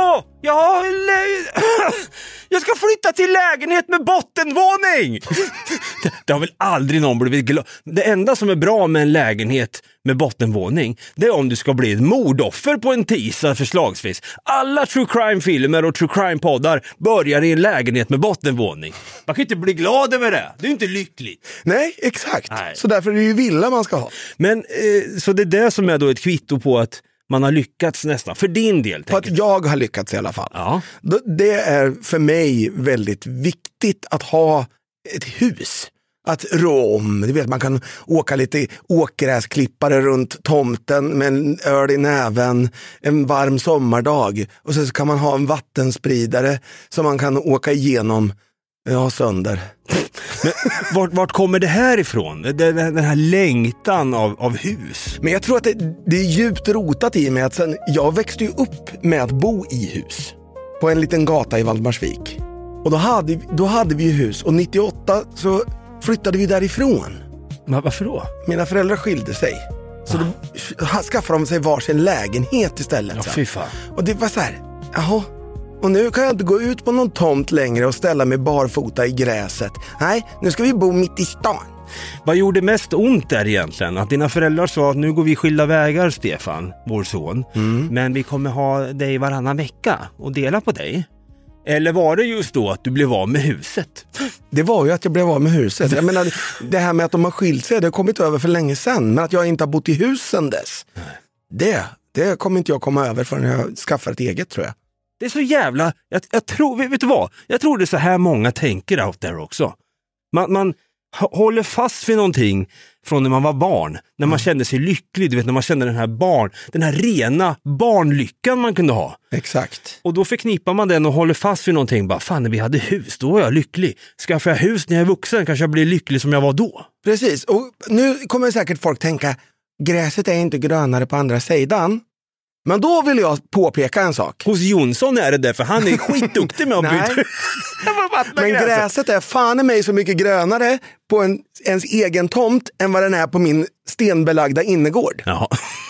S2: jag ska flytta till lägenhet med bottenvåning. Det har väl aldrig någon blivit glad. Det enda som är bra med en lägenhet med bottenvåning, det är om du ska bli ett mordoffer på en tisdag förslagsvis. Alla true crime-filmer och true crime-poddar börjar i en lägenhet med bottenvåning. Man kan inte bli glad över det. Det är inte lyckligt.
S3: Nej, exakt. Nej. Så därför är det ju villa man ska ha.
S2: Men så det är det som är då ett kvitto på att man har lyckats nästan, för din del.
S3: På att jag har lyckats i alla fall.
S2: Ja.
S3: Det är för mig väldigt viktigt att ha ett hus. Att rå om, du vet, man kan åka lite åkgräsklippare runt tomten med en öl i näven en varm sommardag. Och så kan man ha en vattenspridare som man kan åka igenom sönder.
S2: Men vart kommer det här ifrån? Den här längtan av hus?
S3: Men jag tror att det är djupt rotat i mig att sen, jag växte ju upp med att bo i hus. På en liten gata i Valdemarsvik. Och då hade vi ju hus. Och 98 så flyttade vi därifrån.
S2: Men varför då?
S3: Mina föräldrar skilde sig. Så då skaffade de sig varsin lägenhet istället.
S2: Ja, fy fan.
S3: Och det var så här, jaha. Och nu kan jag inte gå ut på någon tomt längre och ställa mig barfota i gräset. Nej, nu ska vi bo mitt i stan.
S2: Vad gjorde mest ont där egentligen? Att dina föräldrar sa att nu går vi skilda vägar, Stefan, vår son. Men vi kommer ha dig varannan vecka och dela på dig. Eller var det just då att du blev av med huset?
S3: Det var ju att jag blev av med huset. Jag menar, det här med att de har skilt sig, det har kommit över för länge sedan. Men att jag inte har bott i husen dess, det kommer inte jag komma över förrän jag skaffar ett eget, tror jag.
S2: Det är så jävla... Jag tror, vet du vad? Jag tror det är så här många tänker out there också. Man håller fast vid någonting från när man var barn. När man kände sig lycklig, du vet, när man kände den här rena barnlyckan man kunde ha.
S3: Exakt.
S2: Och då förknippar man den och håller fast vid någonting. Bara, fan, när vi hade hus, då var jag lycklig. Skaffar jag hus när jag är vuxen, kanske jag blir lycklig som jag var då.
S3: Precis, och nu kommer säkert folk tänka, gräset är inte grönare på andra sidan. Men då vill jag påpeka en sak.
S2: Hos Jonsson är det där, för han är skitduktig med att byta.
S3: Men gräset är fan i mig så mycket grönare på ens egen tomt än vad den är på min stenbelagda innergård.
S2: Ja.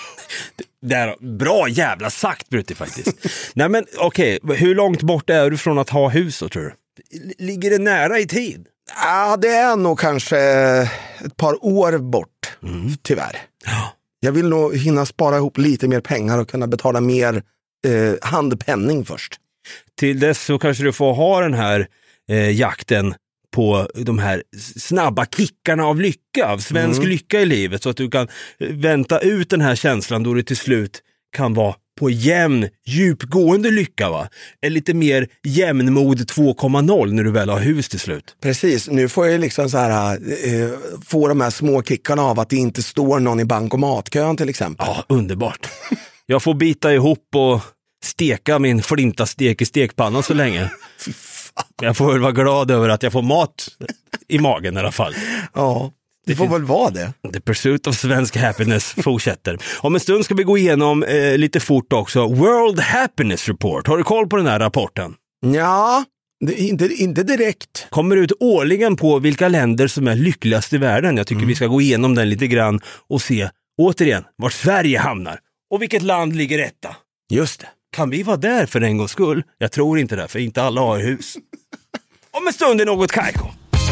S2: Bra jävla sagt, Brutti, faktiskt. Nej, men okej, hur långt bort är du från att ha hus då, tror du? Ligger det nära i tid?
S3: Ja, det är nog kanske ett par år bort, tyvärr.
S2: Ja.
S3: Jag vill nog hinna spara ihop lite mer pengar och kunna betala mer handpenning först.
S2: Till dess så kanske du får ha den här jakten på de här snabba kickarna av lycka, av svensk lycka i livet, så att du kan vänta ut den här känslan då det till slut kan vara på jämn, djupgående lycka, va? Eller lite mer jämnmod 2.0 när du väl har hus till slut.
S3: Precis, nu får jag liksom så här få de här små kickarna av att det inte står någon i bankomatkön till exempel.
S2: Ja, underbart. Jag får bita ihop och steka min flintastek i stekpannan så länge. Jag får väl vara glad över att jag får mat i magen i alla fall.
S3: Ja, det får väl vara det.
S2: The pursuit of svensk happiness fortsätter. Om en stund ska vi gå igenom lite fort också World Happiness Report. Har du koll på den här rapporten?
S3: Ja, inte direkt.
S2: Kommer ut årligen på vilka länder som är lyckligast i världen. Jag tycker vi ska gå igenom den lite grann och se återigen vart Sverige hamnar. Och vilket land ligger etta.
S3: Just det.
S2: Kan vi vara där för en gångs skull? Jag tror inte det, för inte alla har hus. Om en stund är något Kaiko.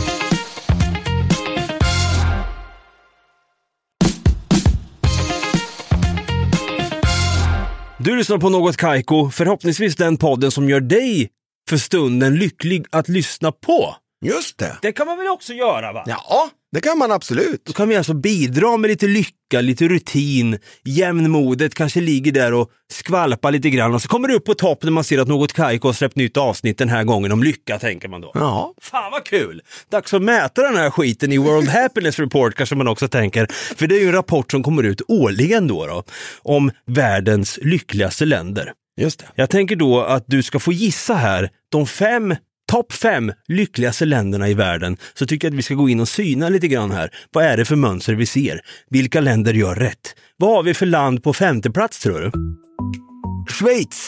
S2: Du lyssnar på något Kaiko, förhoppningsvis den podden som gör dig för stunden lycklig att lyssna på.
S3: Just det.
S2: Det kan man väl också göra, va?
S3: Ja, det kan man absolut.
S2: Då kan vi alltså bidra med lite lycka, lite rutin, jämnmodet kanske ligger där och skvalpar lite grann. Och så kommer det upp på topp när man ser att något Kaiko har släppt nytt avsnitt den här gången om lycka, tänker man då.
S3: Ja.
S2: Fan vad kul! Dags att mäta den här skiten i World Happiness Report, kanske man också tänker. För det är ju en rapport som kommer ut årligen då om världens lyckligaste länder.
S3: Just det.
S2: Jag tänker då att du ska få gissa här de topp 5 lyckligaste länderna i världen, så tycker jag att vi ska gå in och syna lite grann här. Vad är det för mönster vi ser? Vilka länder gör rätt? Vad har vi för land på 5:e plats, tror du?
S3: Schweiz.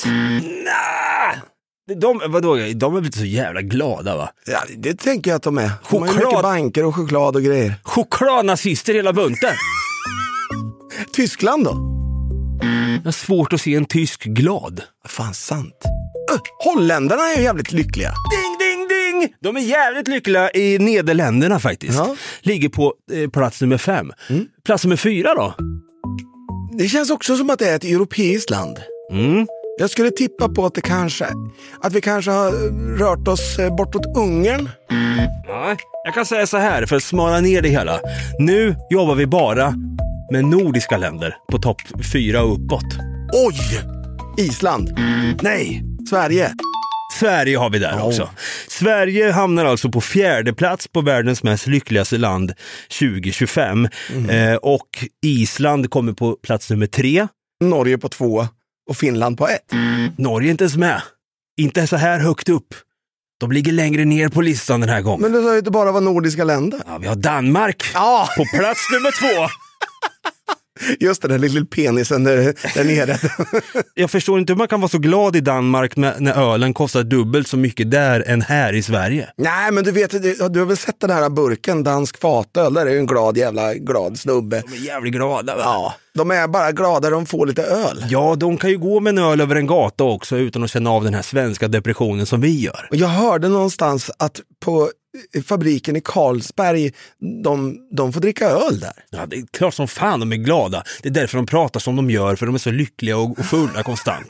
S2: Vadå? De är väl inte så jävla glada, va?
S3: Ja, det tänker jag att de är. De har ju mycket banker och choklad och grejer.
S2: Chokladnazister hela bunten.
S3: Tyskland då?
S2: Det är svårt att se en tysk glad.
S3: Fan, sant. Holländarna är ju jävligt lyckliga.
S2: Ding, ding, ding! De är jävligt lyckliga i Nederländerna faktiskt. Ja. Ligger på plats nummer 5. Plats nummer 4 då?
S3: Det känns också som att det är ett europeiskt land. Jag skulle tippa på att vi kanske har rört oss bortåt Ungern.
S2: Ja, jag kan säga så här för att smala ner det hela. Nu jobbar vi bara med nordiska länder på topp 4 och uppåt.
S3: Oj! Island.
S2: Nej.
S3: Sverige
S2: har vi där också. Sverige hamnar alltså på 4:e plats på världens mest lyckligaste land 2025. Och Island kommer på plats nummer 3.
S3: Norge på 2 och Finland på 1.
S2: Norge är inte ens med. Inte så här högt upp. De ligger längre ner på listan den här gången.
S3: Men det sa ju inte bara vara nordiska länder.
S2: Ja, vi har Danmark på plats nummer 2.
S3: Just det, den lilla penisen där nere.
S2: Jag förstår inte hur man kan vara så glad i Danmark när ölen kostar dubbelt så mycket där än här i Sverige.
S3: Nej, men du har väl sett den här burken, dansk fatöl, där är ju en glad snubbe.
S2: De är jävligt glada, va?
S3: Ja, de är bara glada de får lite öl.
S2: Ja, de kan ju gå med en öl över en gata också utan att känna av den här svenska depressionen som vi gör.
S3: Och jag hörde någonstans att på fabriken i Carlsberg, de får dricka öl där.
S2: Ja, det är klart som fan de är glada. Det är därför de pratar som de gör, för de är så lyckliga och fulla konstant.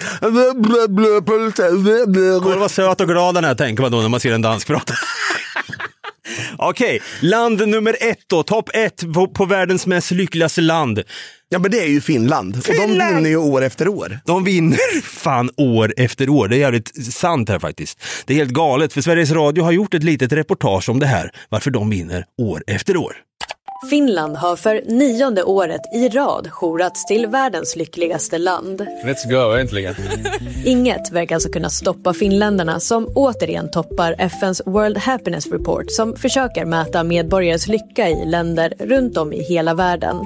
S2: Kolla vad söt och glad den här, tänker man då när man ser en dansk prata. Okej, land nummer 1 då, topp 1 på världens mest lyckligaste land.
S3: Ja, men det är ju Finland. Och de vinner ju år efter år.
S2: De vinner fan år efter år. Det är jävligt sant här faktiskt. Det är helt galet, för Sveriges Radio har gjort ett litet reportage om det här. Varför de vinner år efter år.
S9: Finland har för 9:e året i rad jorats till världens lyckligaste land.
S10: Let's go, äntligen.
S9: Inget verkar alltså kunna stoppa finländarna som återigen toppar FNs World Happiness Report som försöker mäta medborgares lycka i länder runt om i hela världen.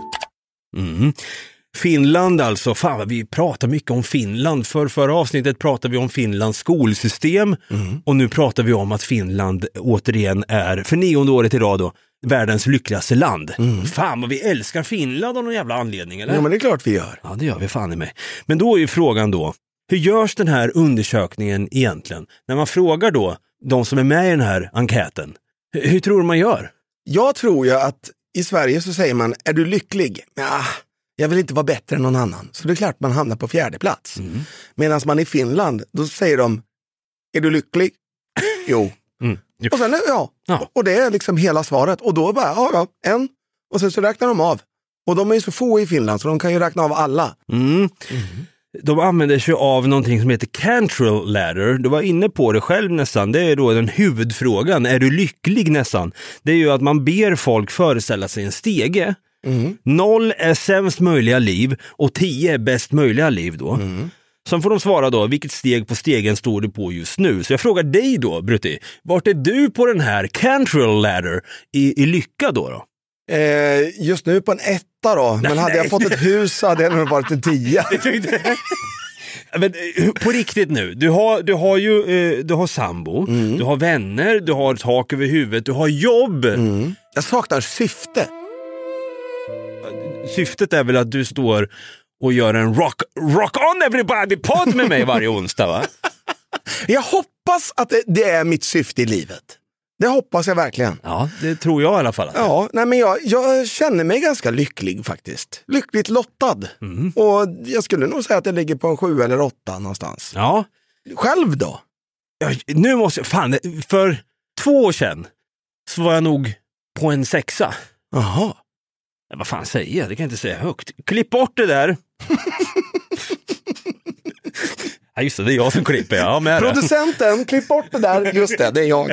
S2: Finland alltså, fan vi pratar mycket om Finland. Förra avsnittet pratade vi om Finlands skolsystem och nu pratar vi om att Finland återigen är för 9:e året i rad då världens lyckligaste land. Fan vad vi älskar Finland av någon jävla anledning, eller?
S3: Ja, men det är klart vi gör.
S2: Ja, det gör vi fan i mig. Men då är ju frågan då, hur görs den här undersökningen egentligen? När man frågar då de som är med i den här enkäten, hur tror du man gör?
S3: Jag tror ju att i Sverige så säger man, är du lycklig? Ja, jag vill inte vara bättre än någon annan. Så det är klart man hamnar på 4:e plats. Medan man i Finland, då säger de, är du lycklig? Jo. Och sen, ja. Och det är liksom hela svaret. Och då bara, ja, en. Och sen så räknar de av. Och de är ju så få i Finland så de kan ju räkna av alla.
S2: De använder sig av någonting som heter Cantrell Ladder. Du var inne på det själv nästan. Det är då den huvudfrågan. Är du lycklig nästan? Det är ju att man ber folk föreställa sig en stege. 0 är sämst möjliga liv och 10 är bäst möjliga liv då. Sen får de svara då, vilket steg på stegen står du på just nu? Så jag frågar dig då, Brutti, vart är du på den här Cantrell Ladder i lycka då?
S3: Just nu på en 1 då. Men hade jag fått ett hus hade jag nog varit en 10.
S2: Men på riktigt nu, du har sambo, du har vänner, du har tak över huvudet, du har jobb.
S3: Jag saknar syfte.
S2: Syftet är väl att du står och gör en rock on everybody-podd med mig varje onsdag, va?
S3: Jag hoppas att det är mitt syfte i livet. Det hoppas jag verkligen.
S2: Ja, det tror jag i alla fall.
S3: Ja, nej men jag känner mig ganska lycklig faktiskt. Lyckligt lottad. Och jag skulle nog säga att det ligger på en 7 eller 8 någonstans.
S2: Ja.
S3: Själv då?
S2: Nu måste jag, fan, för 2 år sedan så var jag nog på en 6.
S3: Jaha.
S2: Vad fan säger jag? Det kan jag inte säga högt. Klipp bort det där. Ja, just det, det är jag som klipper. Ja, med
S3: producenten, klipp bort det där. Just det är jag.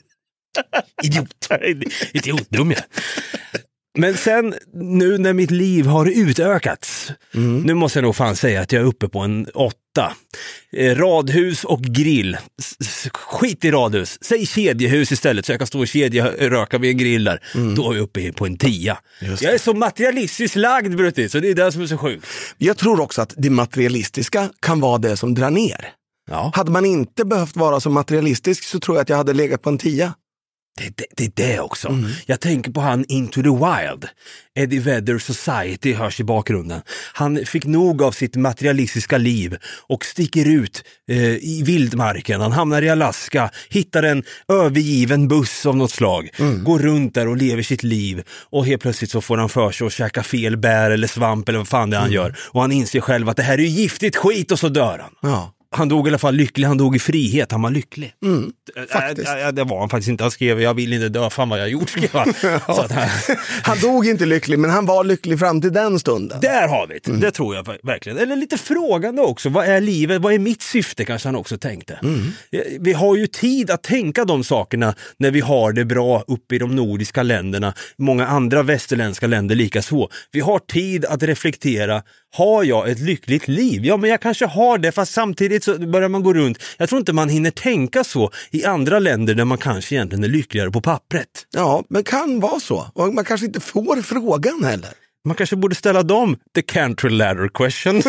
S2: Idiot, dum jag. Men sen, nu när mitt liv har utökats, nu måste jag nog fan säga att jag är uppe på en 8. Radhus och grill. Skit i radhus. Säg kedjehus istället så jag kan stå och kedjeröka vid en grill där. Då är jag uppe på en 10. Jag är så materialistiskt lagd, Brutti, så det är det som är så sjukt. Jag
S3: tror också att det materialistiska kan vara det som drar ner.
S2: Ja.
S3: Hade man inte behövt vara så materialistisk så tror jag att jag hade legat på en 10.
S2: Det är det också. Jag tänker på han Into the Wild. Eddie Vedder Society hörs i bakgrunden. Han fick nog av sitt materialistiska liv och sticker ut i vildmarken. Han hamnar i Alaska, hittar en övergiven buss av något slag. Går runt där och lever sitt liv. Och helt plötsligt så får han för sig att käka fel bär eller svamp eller vad fan det han gör. Och han inser själv att det här är giftigt skit och så dör han.
S3: Ja.
S2: Han dog i alla fall lycklig, han dog i frihet, han var lycklig.
S3: Faktiskt.
S2: Det var han faktiskt inte, han skrev jag vill inte dö, fan vad jag gjort, skrev han. Så att
S3: han dog inte lycklig, men han var lycklig fram till den stunden.
S2: Där har vi det, det tror jag verkligen. Eller lite frågande också, vad är livet, vad är mitt syfte, kanske han också tänkte. Vi har ju tid att tänka de sakerna när vi har det bra uppe i de nordiska länderna, många andra västerländska länder lika så. Vi har tid att reflektera, har jag ett lyckligt liv? Ja, men jag kanske har det, fast samtidigt så börjar man gå runt. Jag tror inte man hinner tänka så i andra länder där man kanske egentligen är lyckligare på pappret.
S3: Ja, men kan vara så. Och man kanske inte får frågan heller.
S2: Man kanske borde ställa dem the Cantrell Ladder question.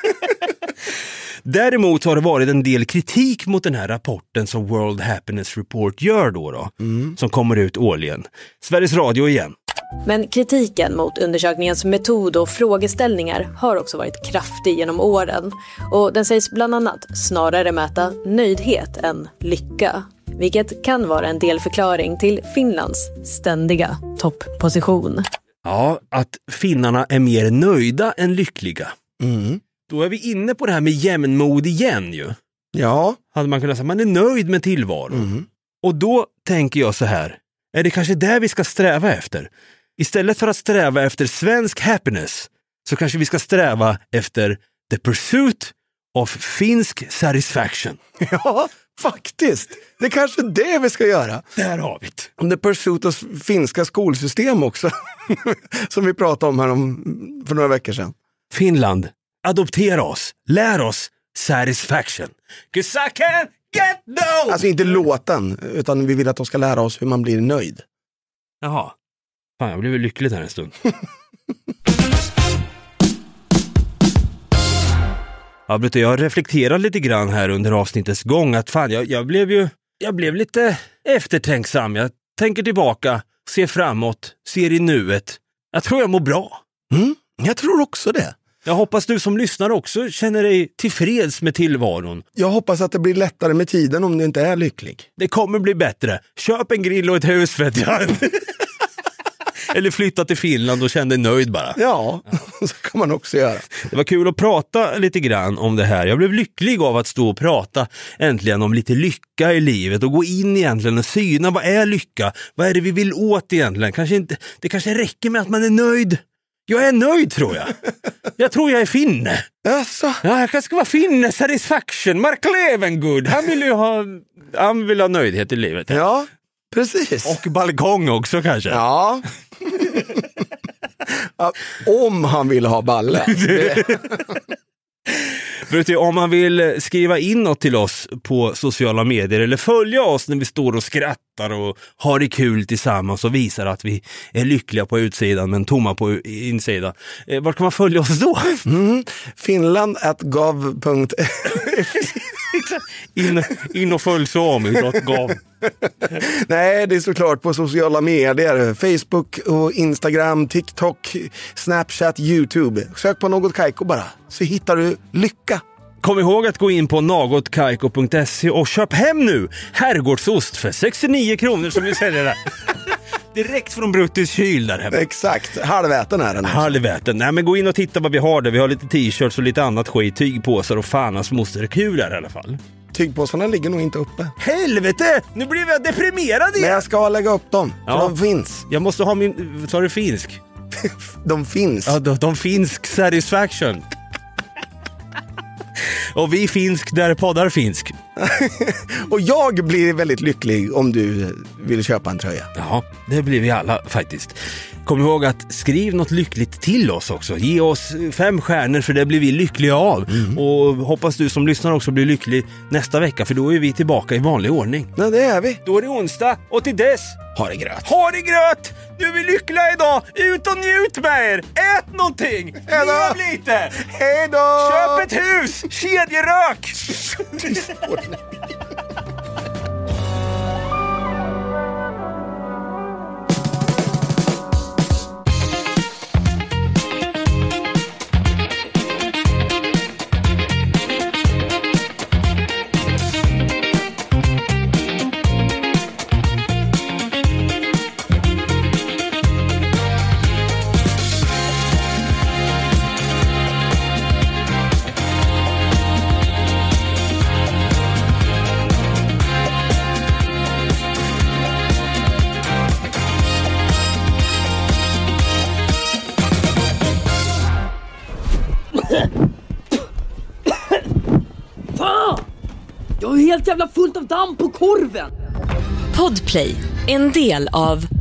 S2: Däremot har det varit en del kritik mot den här rapporten som World Happiness Report gör då. Som kommer ut årligen. Sveriges Radio igen.
S9: Men kritiken mot undersökningens metod och frågeställningar har också varit kraftig genom åren. Och den sägs bland annat snarare mäta nöjdhet än lycka. vilket kan vara en delförklaring till Finlands ständiga toppposition.
S2: Ja, att finnarna är mer nöjda än lyckliga. Då är vi inne på det här med jämnmod igen ju.
S3: Ja.
S2: Hade man kunnat säga, man är nöjd med tillvaron. Och då tänker jag så här, är det kanske där vi ska sträva efter? Istället för att sträva efter svensk happiness så kanske vi ska sträva efter the pursuit of finsk satisfaction.
S3: Ja, faktiskt. Det är kanske det vi ska göra.
S2: Där har vi det.
S3: The pursuit of finska skolsystem också. Som vi pratade om här för några veckor sedan.
S2: Finland, adoptera oss. Lär oss satisfaction. 'Cause I can't get no!
S3: Alltså inte låten, utan vi vill att de ska lära oss hur man blir nöjd.
S2: Jaha. Fan, jag blev lycklig här en stund. Ja, jag reflekterar lite grann här under avsnittets gång att fan, jag blev lite eftertänksam. Jag tänker tillbaka, ser framåt, ser i nuet. Jag tror jag mår bra.
S3: Jag tror också det.
S2: Jag hoppas du som lyssnar också känner dig tillfreds med tillvaron.
S3: Jag hoppas att det blir lättare med tiden om du inte är lycklig.
S2: Det kommer bli bättre. Köp en grill och ett hus, vet jag. Eller flytta till Finland och känna dig nöjd bara.
S3: Ja, så kan man också göra.
S2: Det var kul att prata lite grann om det här. Jag blev lycklig av att stå och prata äntligen om lite lycka i livet och gå in egentligen och syna, vad är lycka? Vad är det vi vill åt egentligen? Det kanske räcker med att man är nöjd. Jag är nöjd, tror jag. Jag tror jag är finne.
S3: Alltså.
S2: Ja, jag kanske ska vara finne, satisfaction. Mark Levengood, han vill ha nöjdhet i livet.
S3: Ja, precis.
S2: Och balkong också kanske.
S3: Ja. Ja, om han vill ha balle.
S2: Om man vill skriva in något till oss på sociala medier eller följa oss när vi står och skrattar och har det kul tillsammans och visar att vi är lyckliga på utsidan men tomma på insidan. Var kan man följa oss då?
S3: Finland@gov.se.
S2: in och följ Sami.gov.
S3: Nej, det är såklart på sociala medier. Facebook och Instagram, TikTok, Snapchat, YouTube. Sök på Något Kaiko bara, så hittar du lycka.
S2: Kom ihåg att gå in på nagotkaiko.se och köp hem nu herrgårdsost för 69 kronor som vi säljer där. Direkt från Bruttis kyl där hemma.
S3: Exakt, halväten är den.
S2: Halväten. Nej, men gå in och titta vad vi har där. Vi har lite t-shirts och lite annat skit, tygpåsar och fanas moster. Kul där i alla fall.
S3: Tygpåsarna ligger nog inte uppe.
S2: Helvete! Nu blir jag deprimerad igen.
S3: Men jag ska lägga upp dem, för de finns.
S2: Jag måste ha min, sa du finsk?
S3: De finns.
S2: Ja, de finsk satisfaction. Och vi finsk där poddar finsk.
S3: Och jag blir väldigt lycklig om du vill köpa en tröja.
S2: Ja, det blir vi alla faktiskt. Kom ihåg att skriv något lyckligt till oss också. Ge oss 5 stjärnor för det blir vi lyckliga av. Och hoppas du som lyssnar också blir lycklig nästa vecka, för då är vi tillbaka i vanlig ordning.
S3: Ja, det är vi.
S2: Då är det onsdag och till dess,
S3: ha det gröt.
S2: Ha det gröt! Nu är vi lyckliga idag. Ut och njut med er. Ät någonting. Lev lite.
S3: Hej då!
S2: Köp ett hus. Kedjerök.
S7: Fan! Jag är helt jävla fullt av damm på korven!
S10: Podplay, en del av